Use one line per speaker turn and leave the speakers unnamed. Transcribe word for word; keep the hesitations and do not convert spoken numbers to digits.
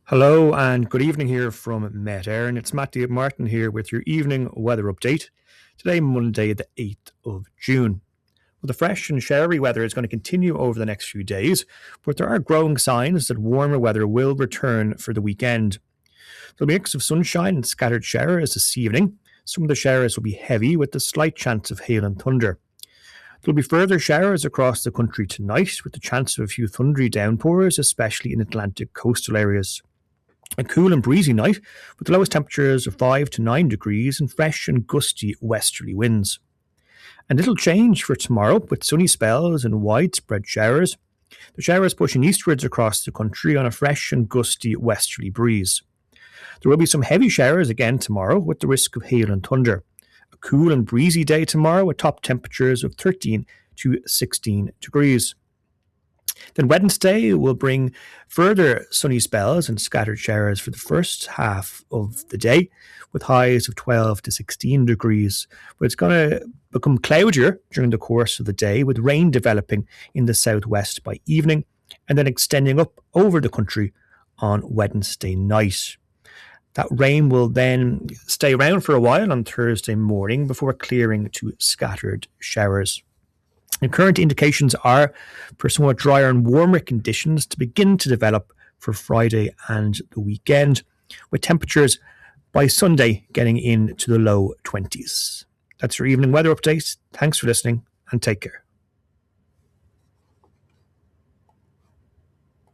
Hello and good evening here from Met Éireann. It's Matthew Martin here with your evening weather update. Today, Monday, the eighth of June. Well, the fresh and showery weather is going to continue over the next few days, but there are growing signs that warmer weather will return for the weekend. There'll be a mix of sunshine and scattered showers this evening. Some of the showers will be heavy with a slight chance of hail and thunder. There'll be further showers across the country tonight with the chance of a few thundery downpours, especially in Atlantic coastal areas. A cool and breezy night with the lowest temperatures of five to nine degrees and fresh and gusty westerly winds. A little change for tomorrow with sunny spells and widespread showers. The showers pushing eastwards across the country on a fresh and gusty westerly breeze. There will be some heavy showers again tomorrow with the risk of hail and thunder. A cool and breezy day tomorrow with top temperatures of thirteen to sixteen degrees. Then Wednesday will bring further sunny spells and scattered showers for the first half of the day, with highs of twelve to sixteen degrees. But it's going to become cloudier during the course of the day, with rain developing in the southwest by evening and then extending up over the country on Wednesday night. That rain will then stay around for a while on Thursday morning before clearing to scattered showers. And current indications are for somewhat drier and warmer conditions to begin to develop for Friday and the weekend, with temperatures by Sunday getting into the low twenties. That's your evening weather update. Thanks for listening and take care.